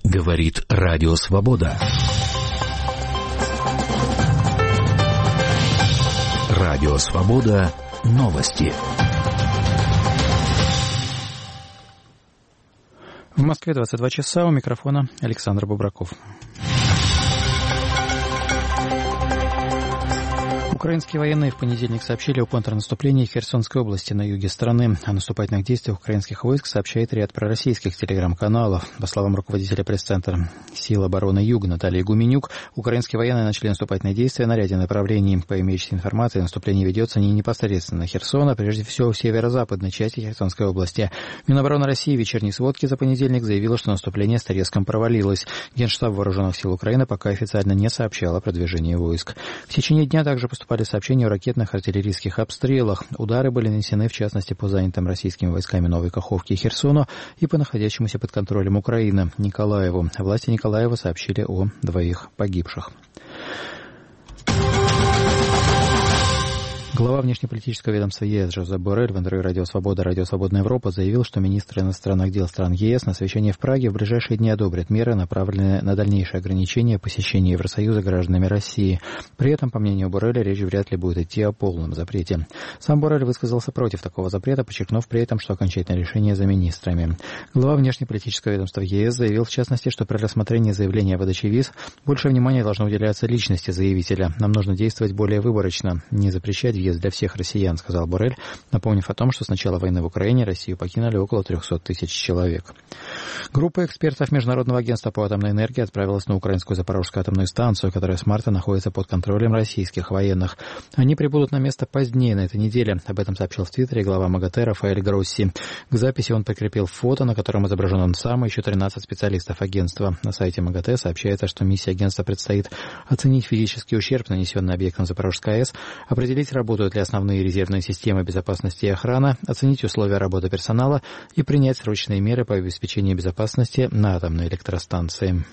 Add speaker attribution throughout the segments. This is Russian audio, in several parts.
Speaker 1: Говорит Радио Свобода. Радио Свобода. Новости.
Speaker 2: В Москве 22 часа. У микрофона Александр Бубраков. Украинские военные в понедельник сообщили о контрнаступлении в Херсонской области на юге страны. О наступательных действиях украинских войск сообщает ряд пророссийских телеграм-каналов. По словам руководителя пресс-центра сил обороны Юг Натальи Гуменюк, украинские военные начали наступательные действия на ряде направлений. По имеющейся информации, наступление ведется не непосредственно на Херсон, а прежде всего в северо-западной части Херсонской области. Минобороны России в вечерней сводке за понедельник заявила, что наступление с треском провалилось. Генштаб Вооруженных сил Украины пока официально не сообщал о продвижении войск. В течение дня также поступали сообщения о ракетных артиллерийских обстрелах. Удары были нанесены, в частности, по занятым российскими войсками Новой Каховке и Херсону и по находящемуся под контролем Украины Николаеву. Власти Николаева сообщили о 2 погибших. Глава внешнеполитического ведомства ЕС Жозеп Боррель в интервью «Радио Свобода», «Радио Свободная Европа» заявил, что министры иностранных дел стран ЕС на совещании в Праге в ближайшие дни одобрят меры, направленные на дальнейшее ограничение посещения Евросоюза гражданами России. При этом, по мнению Борреля, речь вряд ли будет идти о полном запрете. Сам Боррель высказался против такого запрета, подчеркнув при этом, что окончательное решение за министрами. Глава внешнеполитического ведомства ЕС заявил, в частности, что при рассмотрении заявления о выдаче виз больше внимания должно уделяться личности заявителя. Нам нужно действовать более выборочно, не запрещать въезд для всех россиян, сказал Боррель, напомнив о том, что с начала войны в Украине Россию покинули около 300 тысяч человек. Группа экспертов Международного агентства по атомной энергии отправилась на украинскую Запорожскую атомную станцию, которая с марта находится под контролем российских военных. Они прибудут на место позднее на этой неделе. Об этом сообщил в Твиттере глава МАГАТЭ Рафаэль Гросси. К записи он прикрепил фото, на котором изображен он сам и еще 13 специалистов агентства. На сайте МАГАТЭ сообщается, что миссии агентства предстоит оценить физический ущерб, нанесенный объектом Запорожской АЭС, определить, работают ли основные резервные системы безопасности и охраны, оценить условия работы персонала и принять срочные меры по обеспечению безопасности на атомной электростанции.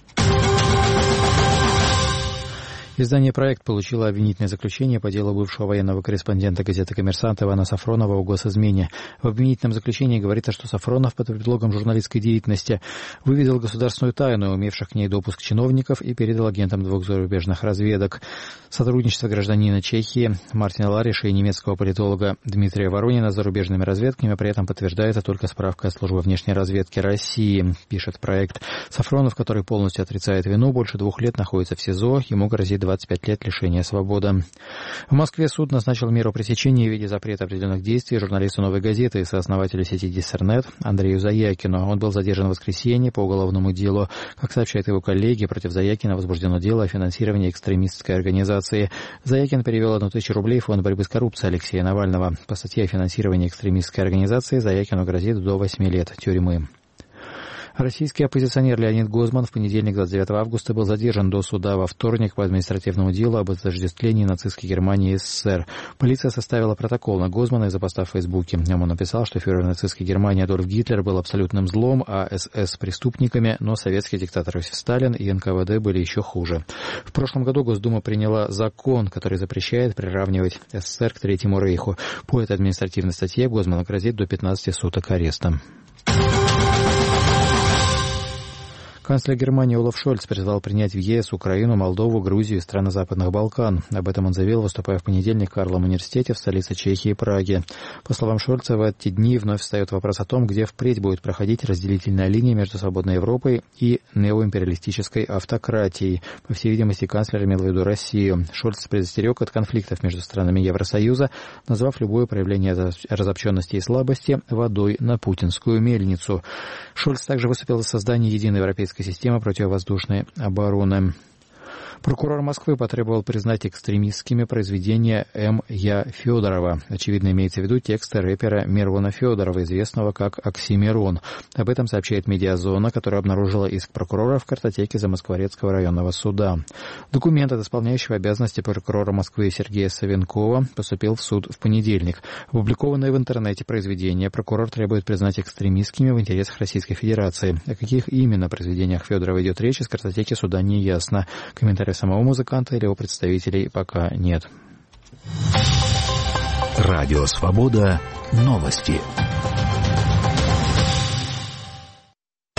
Speaker 2: Издание «Проект» получило обвинительное заключение по делу бывшего военного корреспондента газеты «Коммерсант» Ивана Сафронова о госизмене. В обвинительном заключении говорится, что Сафронов под предлогом журналистской деятельности выведал государственную тайну, имевших к ней допуск чиновников, и передал агентам 2 зарубежных разведок. Сотрудничество гражданина Чехии Мартина Лариша и немецкого политолога Дмитрия Воронина с зарубежными разведками при этом подтверждается только справкой от службы внешней разведки России, пишет «Проект». Сафронов, который полностью отрицает вину, больше 2 лет находится в СИЗО, ему грозит 25 лет лишения свободы. В Москве суд назначил меру пресечения в виде запрета определенных действий журналисту «Новой газеты» и сооснователю сети Диссернет Андрею Заякину. Он был задержан в воскресенье по уголовному делу. Как сообщают его коллеги, против Заякина возбуждено дело о финансировании экстремистской организации. Заякин перевел 1000 рублей в фонд борьбы с коррупцией Алексея Навального. По статье о финансировании экстремистской организации Заякину грозит до 8 лет тюрьмы. Российский оппозиционер Леонид Гозман в понедельник, 29 августа, был задержан до суда во вторник по административному делу об отождествлении нацистской Германии и СССР. Полиция составила протокол на Гозмана из-за поста в Фейсбуке. В нем он написал, что фюрер нацистской Германии Адольф Гитлер был абсолютным злом, а СС преступниками, но советский диктатор Иосиф Сталин и НКВД были еще хуже. В прошлом году Госдума приняла закон, который запрещает приравнивать СССР к Третьему Рейху. По этой административной статье Гозману грозит до 15 суток ареста. Канцлер Германии Олаф Шольц призвал принять в ЕС Украину, Молдову, Грузию и страны Западных Балкан. Об этом он заявил, выступая в понедельник в Карловом университете в столице Чехии Праге. По словам Шольца, в эти дни вновь встает вопрос о том, где впредь будет проходить разделительная линия между свободной Европой и неоимпериалистической автократией. По всей видимости, канцлер имел в виду Россию. Шольц предостерег от конфликтов между странами Евросоюза, назвав любое проявление разобщенности и слабости водой на путинскую мельницу. Шольц также выступил за создание единой европейской системы противовоздушной обороны. Прокурор Москвы потребовал признать экстремистскими произведения М.Я. Федорова. Очевидно, имеется в виду тексты рэпера Мирлана Федорова, известного как Оксимирон. Об этом сообщает «Медиазона», которая обнаружила иск прокурора в картотеке Замоскворецкого районного суда. Документ от исполняющего обязанности прокурора Москвы Сергея Савенкова поступил в суд в понедельник. Опубликованные в интернете произведения прокурор требует признать экстремистскими в интересах Российской Федерации. О каких именно произведениях Федорова идет речь, из картотеки суда не ясно. Комментариев самого музыканта или его представителей пока нет.
Speaker 1: Радио Свобода. Новости.